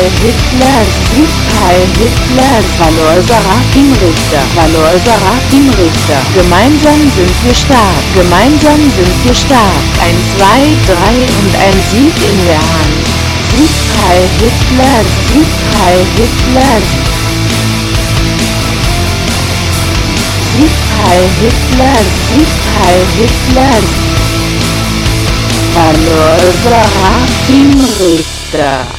Hitler, Sieg Heil Hitler, Valor Sarafin Richter, Valor Sarafin Richter. Gemeinsam sind wir stark, gemeinsam sind wir stark. 1, 2, 3 und ein Sieg in der Hand. Sieg Heil Hitler, Sieg Heil Hitler. Sieg Heil Hitler, Sieg Heil Hitler. Valor Sarafin Richter.